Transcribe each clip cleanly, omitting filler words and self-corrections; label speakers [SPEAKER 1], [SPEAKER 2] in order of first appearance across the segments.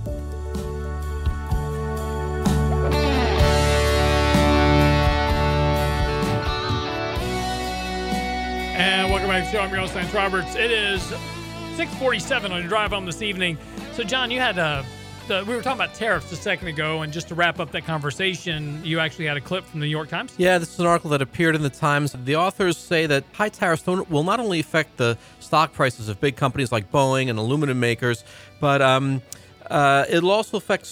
[SPEAKER 1] And welcome back to the show. I'm your host, Lance Roberts. It is 6:47 on your drive home this evening. So, John, you had we were talking about tariffs a second ago, and just to wrap up that conversation, you actually had a clip from the New York Times?
[SPEAKER 2] Yeah, this is an article that appeared in the Times. The authors say that high tariffs will not only affect the stock prices of big companies like Boeing and aluminum makers, but it'll also affect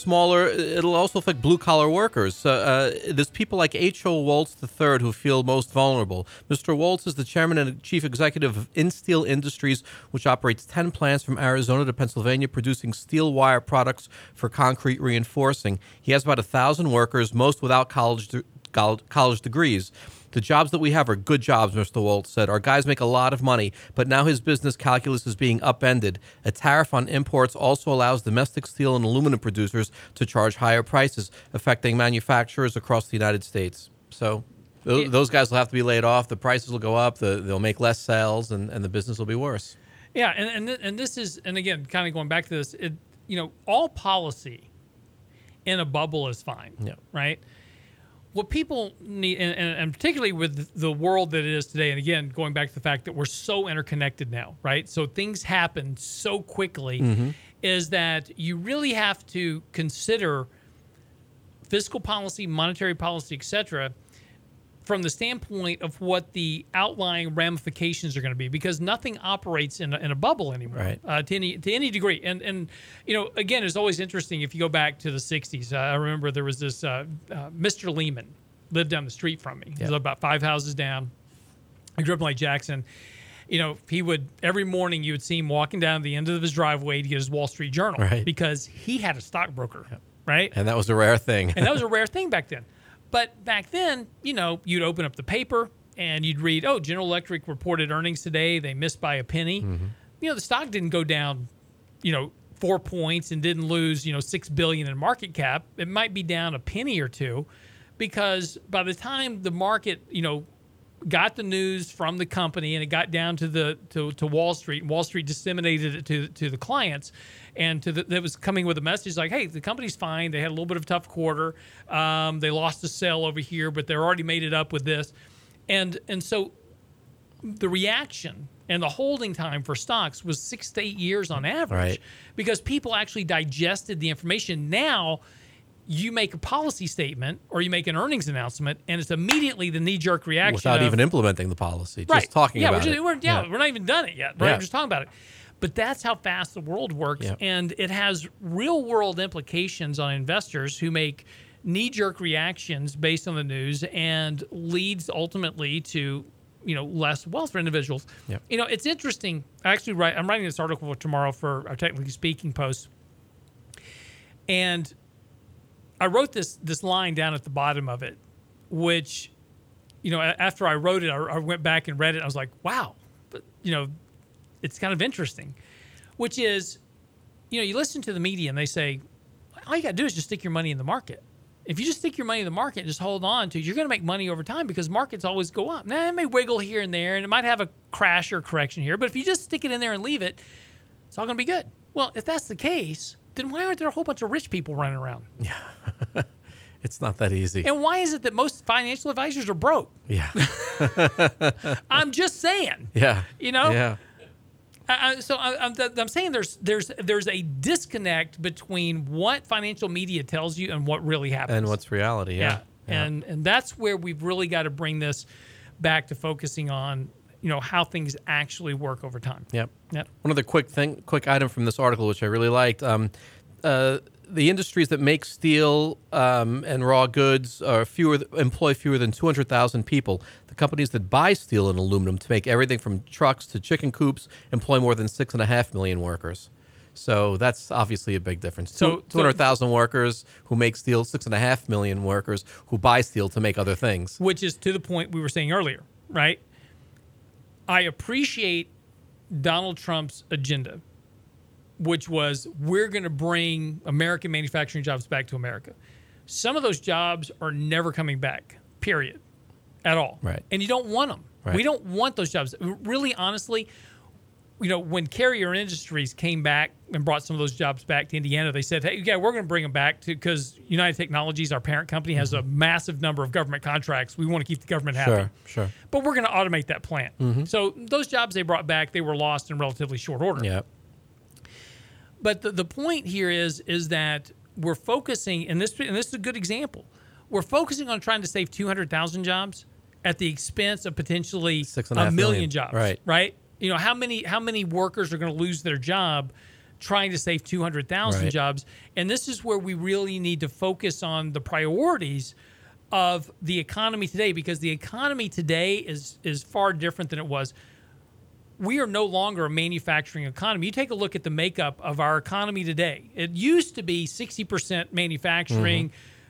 [SPEAKER 2] blue-collar workers. There's people like H.O. Waltz III who feel most vulnerable. Mr. Waltz is the chairman and chief executive of InSteel Industries, which operates 10 plants from Arizona to Pennsylvania, producing steel wire products for concrete reinforcing. He has about 1,000 workers, most without college degrees. The jobs that we have are good jobs, Mr. Waltz said. Our guys make a lot of money, but now his business calculus is being upended. A tariff on imports also allows domestic steel and aluminum producers to charge higher prices, affecting manufacturers across the United States. So those guys will have to be laid off. The prices will go up. They'll make less sales, and the business will be worse.
[SPEAKER 1] Yeah, and this is, and again, kind of going back to this, all policy in a bubble is fine, right? What people need, and particularly with the world that it is today, and again, going back to the fact that we're so interconnected now, right? So things happen so quickly, is that you really have to consider fiscal policy, monetary policy, et cetera, from the standpoint of what the outlying ramifications are going to be, because nothing operates in a bubble anymore,
[SPEAKER 2] right.
[SPEAKER 1] to any degree. And again, it's always interesting if you go back to the 60s. I remember there was this Mr. Lehman lived down the street from me. He lived about 5 houses down. I grew up in Lake Jackson. He would, every morning you would see him walking down the end of his driveway to get his Wall Street Journal,
[SPEAKER 2] right.
[SPEAKER 1] because he had a stockbroker, right?
[SPEAKER 2] And that was a rare thing.
[SPEAKER 1] And that was a rare thing back then. But back then, you'd open up the paper and you'd read, General Electric reported earnings today. They missed by a penny. Mm-hmm. The stock didn't go down, 4 points and didn't lose, $6 billion in market cap. It might be down a penny or two, because by the time the market, got the news from the company and it got down to Wall Street, and Wall Street disseminated it to the clients, and that was coming with a message like, hey, the company's fine. They had a little bit of a tough quarter. They lost a sale over here, but they're already made it up with this. And so the reaction and the holding time for stocks was 6 to 8 years on average,
[SPEAKER 2] right.
[SPEAKER 1] because people actually digested the information. Now you make a policy statement or you make an earnings announcement, and it's immediately the knee-jerk reaction
[SPEAKER 2] without even implementing the policy,
[SPEAKER 1] right.
[SPEAKER 2] just talking about it.
[SPEAKER 1] We're not even done it yet. Right? We're just talking about it. But that's how fast the world works, and it has real-world implications on investors who make knee-jerk reactions based on the news, and leads ultimately to less wealth for individuals.
[SPEAKER 2] Yep.
[SPEAKER 1] It's interesting. I'm writing this article for tomorrow for our Technically Speaking post, and I wrote this line down at the bottom of it, which, after I wrote it, I went back and read it. I was like, wow, but, it's kind of interesting, which is, you listen to the media and they say, all you got to do is just stick your money in the market. If you just stick your money in the market and just hold on to it, you're going to make money over time, because markets always go up. Now, it may wiggle here and there, and it might have a crash or correction here, but if you just stick it in there and leave it, it's all going to be good. Well, if that's the case, then why aren't there a whole bunch of rich people running around?
[SPEAKER 2] Yeah. It's not that easy.
[SPEAKER 1] And why is it that most financial advisors are broke?
[SPEAKER 2] Yeah.
[SPEAKER 1] I'm just saying.
[SPEAKER 2] Yeah.
[SPEAKER 1] Yeah. So I'm saying there's a disconnect between what financial media tells you and what really happens.
[SPEAKER 2] And what's reality, yeah.
[SPEAKER 1] And that's where we've really got to bring this back to focusing on, how things actually work over time.
[SPEAKER 2] Yep. One other quick item from this article, which I really liked. The industries that make steel and raw goods employ fewer than 200,000 people. The companies that buy steel and aluminum to make everything from trucks to chicken coops employ more than 6.5 million workers. So that's obviously a big difference. So 200,000 workers who make steel, 6.5 million workers who buy steel to make other things.
[SPEAKER 1] Which is to the point we were saying earlier, right? I appreciate Donald Trump's agenda, which was, we're going to bring American manufacturing jobs back to America. Some of those jobs are never coming back, period, at all.
[SPEAKER 2] Right.
[SPEAKER 1] And you don't want them.
[SPEAKER 2] Right.
[SPEAKER 1] We don't want those jobs. Really, honestly, when Carrier Industries came back and brought some of those jobs back to Indiana, they said, hey, yeah, we're going to bring them back because United Technologies, our parent company, has a massive number of government contracts. We want to keep the government happy.
[SPEAKER 2] Sure.
[SPEAKER 1] But we're going to automate that plant. So those jobs they brought back, they were lost in relatively short order.
[SPEAKER 2] Yeah.
[SPEAKER 1] But the point here is that we're focusing, and this is a good example, we're focusing on trying to save 200,000 jobs at the expense of potentially
[SPEAKER 2] 6.5
[SPEAKER 1] million jobs.
[SPEAKER 2] Right.
[SPEAKER 1] How many workers are going to lose their job trying to save 200,000 jobs? And this is where we really need to focus on the priorities of the economy today, because the economy today is far different than it was. We are no longer a manufacturing economy. You take a look at the makeup of our economy today. It used to be 60% manufacturing,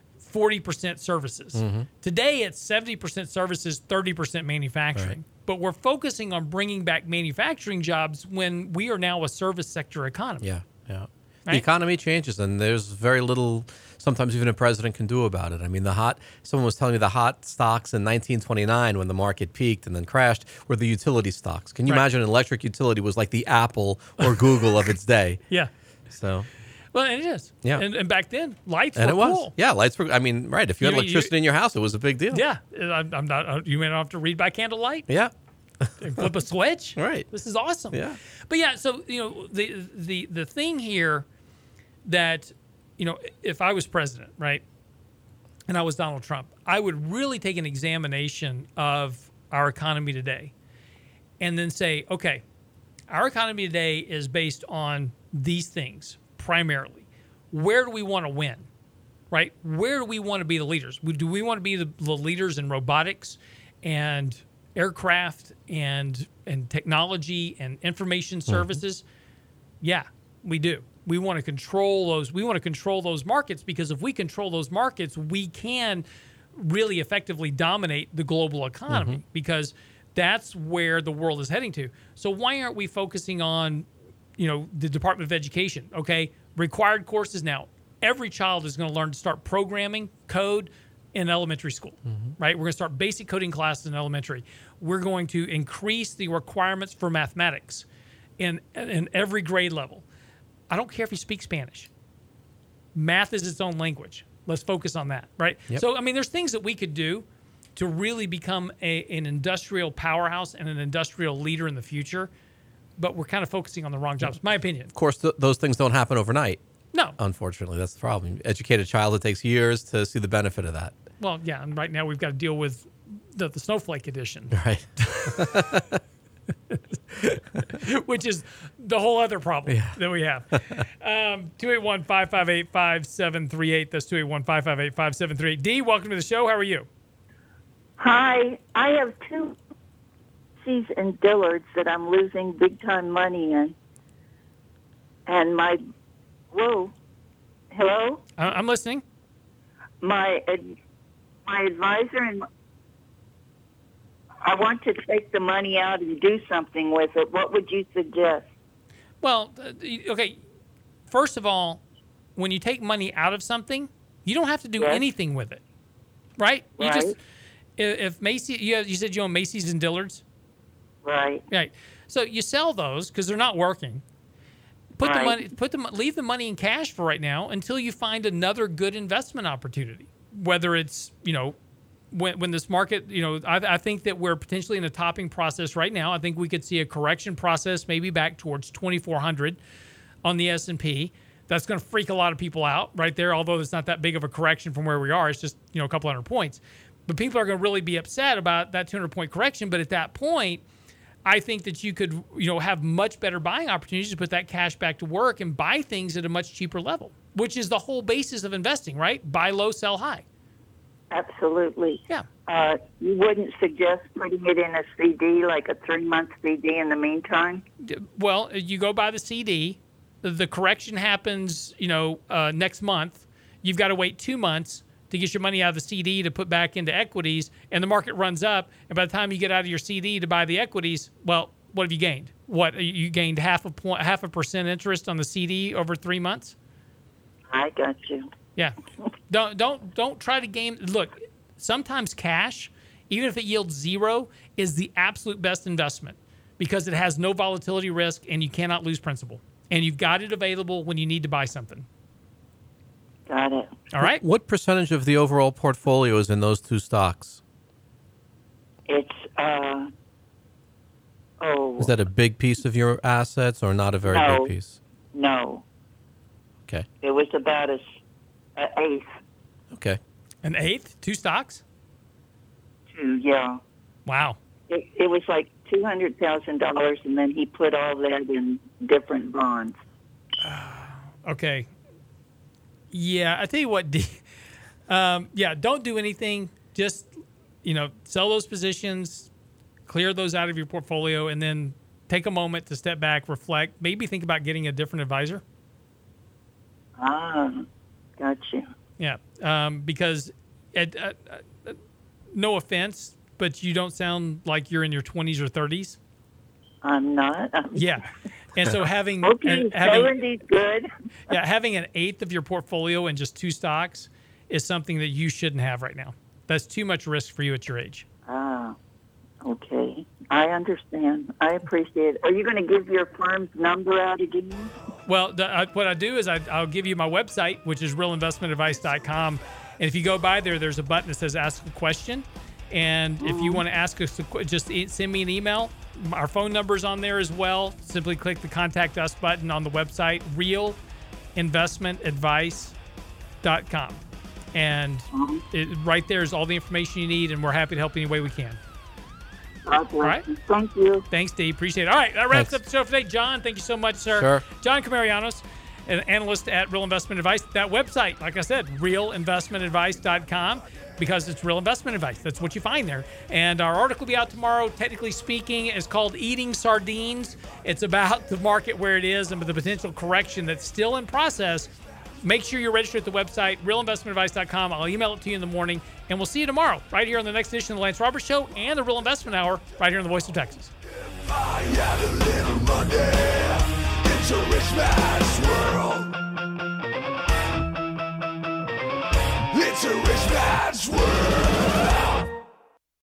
[SPEAKER 1] 40% services. Today, it's 70% services, 30% manufacturing.
[SPEAKER 2] Right.
[SPEAKER 1] But we're focusing on bringing back manufacturing jobs when we are now a service sector economy.
[SPEAKER 2] Yeah.
[SPEAKER 1] Right?
[SPEAKER 2] The economy changes, and there's very little sometimes even a president can do about it. I mean, someone was telling me the hot stocks in 1929 when the market peaked and then crashed were the utility stocks. Can you imagine an electric utility was like the Apple or Google of its day?
[SPEAKER 1] Yeah.
[SPEAKER 2] So...
[SPEAKER 1] Well, and it is.
[SPEAKER 2] Yeah.
[SPEAKER 1] And back then, lights
[SPEAKER 2] and
[SPEAKER 1] were
[SPEAKER 2] it was.
[SPEAKER 1] cool.
[SPEAKER 2] Yeah, lights were. I mean, right. If you had electricity in your house, it was a big deal.
[SPEAKER 1] Yeah. I'm not. You may not have to read by candlelight.
[SPEAKER 2] Yeah.
[SPEAKER 1] And flip a switch.
[SPEAKER 2] Right.
[SPEAKER 1] This is awesome.
[SPEAKER 2] Yeah.
[SPEAKER 1] But yeah, so the thing here that if I was president, right, and I was Donald Trump, I would really take an examination of our economy today, and then say, okay, our economy today is based on these things. Primarily, where do we want to win, right? Where do we want to be the leaders? Do we want to be the leaders in robotics and aircraft and technology and information services? Yeah, we do. We want to control those. We want to control those markets, because if we control those markets, we can really effectively dominate the global economy, because that's where the world is heading to. So why aren't we focusing on the Department of Education? Okay, required courses now. Every child is going to learn to start programming, code in elementary school, right? We're going to start basic coding classes in elementary. We're going to increase the requirements for mathematics in every grade level. I don't care if you speak Spanish. Math is its own language. Let's focus on that, right?
[SPEAKER 2] Yep.
[SPEAKER 1] So, I mean, there's things that we could do to really become an industrial powerhouse and an industrial leader in the future, but we're kind of focusing on the wrong jobs, my opinion.
[SPEAKER 2] Of course, those things don't happen overnight.
[SPEAKER 1] No.
[SPEAKER 2] Unfortunately, that's the problem. Educate a child, it takes years to see the benefit of that.
[SPEAKER 1] Well, yeah, and right now we've got to deal with the snowflake edition,
[SPEAKER 2] Right.
[SPEAKER 1] which is the whole other problem that we have. 281-558-5738. That's 281-558-5738. Dee, welcome to the show. How are you?
[SPEAKER 3] Hi. I have two Macy's and Dillard's that I'm losing big time money in. And hello?
[SPEAKER 1] I'm listening.
[SPEAKER 3] My advisor and I want to take the money out and do something with it. What would you suggest?
[SPEAKER 1] Well, okay. First of all, when you take money out of something, you don't have to do anything with it, right? You just, if Macy's, you said you own Macy's and Dillard's,
[SPEAKER 3] right?
[SPEAKER 1] So you sell those because they're not working. Leave the money in cash for right now until you find another good investment opportunity. Whether it's when this market, I think that we're potentially in a topping process right now. I think we could see a correction process maybe back towards 2,400 on the S&P. That's going to freak a lot of people out right there, although it's not that big of a correction from where we are. It's just, a couple hundred points. But people are going to really be upset about that 200-point correction. But at that point, I think that you could, have much better buying opportunities to put that cash back to work and buy things at a much cheaper level, which is the whole basis of investing, right? Buy low, sell high.
[SPEAKER 3] Absolutely.
[SPEAKER 1] Yeah.
[SPEAKER 3] You wouldn't suggest putting it in a CD, like a 3-month CD in the meantime?
[SPEAKER 1] Well, you go buy the CD. The correction happens, next month. You've got to wait 2 months to get your money out of the CD to put back into equities, and the market runs up. And by the time you get out of your CD to buy the equities, well, what have you gained? What, you gained half a percent interest on the CD over 3 months?
[SPEAKER 3] I got you.
[SPEAKER 1] Yeah. Don't try to game. Look, sometimes cash, even if it yields 0, is the absolute best investment. because it has no volatility risk and you cannot lose principal. And you've got it available when you need to buy something.
[SPEAKER 3] Got it.
[SPEAKER 1] All right?
[SPEAKER 2] What percentage of the overall portfolio is in those two stocks?
[SPEAKER 3] It's,
[SPEAKER 2] Is that a big piece of your assets or not a very
[SPEAKER 3] No.
[SPEAKER 2] big piece?
[SPEAKER 3] no.
[SPEAKER 2] Okay.
[SPEAKER 3] It was about an eighth.
[SPEAKER 2] Okay.
[SPEAKER 1] An eighth? 2 stocks?
[SPEAKER 3] Yeah.
[SPEAKER 1] Wow.
[SPEAKER 3] It was like $200,000, and then he put all that in different bonds.
[SPEAKER 1] Okay. Yeah, I tell you what, don't do anything. Just, sell those positions, clear those out of your portfolio, and then take a moment to step back, reflect, maybe think about getting a different advisor.
[SPEAKER 3] Gotcha.
[SPEAKER 1] Yeah, because no offense, but you don't sound like you're in your 20s or 30s.
[SPEAKER 3] I'm not.
[SPEAKER 1] Yeah. And so having
[SPEAKER 3] 70's good.
[SPEAKER 1] having an eighth of your portfolio in just 2 stocks is something that you shouldn't have right now. That's too much risk for you at your age.
[SPEAKER 3] Okay. I understand. I appreciate it. Are you going to give your firm's number out again?
[SPEAKER 1] Well, what I do is I'll give you my website, which is realinvestmentadvice.com. And if you go by there, there's a button that says ask a question. And if you want to ask us, just send me an email. Our phone number's on there as well. Simply click the contact us button on the website, realinvestmentadvice.com. And right there is all the information you need, and we're happy to help any way we can.
[SPEAKER 3] Okay.
[SPEAKER 1] All right.
[SPEAKER 3] Thank you.
[SPEAKER 1] Thanks, Dave. Appreciate it. All right, that wraps
[SPEAKER 2] Thanks.
[SPEAKER 1] up the show for today. John, thank you so much, sir.
[SPEAKER 2] Sure.
[SPEAKER 1] John Camarianos, an analyst at Real Investment Advice. That website, like I said, realinvestmentadvice.com, because it's real investment advice. That's what you find there. And our article will be out tomorrow. Technically speaking, it's called Eating Sardines. It's about the market where it is and the potential correction that's still in process. Make sure you're registered at the website, realinvestmentadvice.com. I'll email it to you in the morning, and we'll see you tomorrow right here on the next edition of the Lance Roberts Show and the Real Investment Hour right here on the Voice of Texas.
[SPEAKER 4] If I had a little money, it's a rich man's world. It's a rich man's world.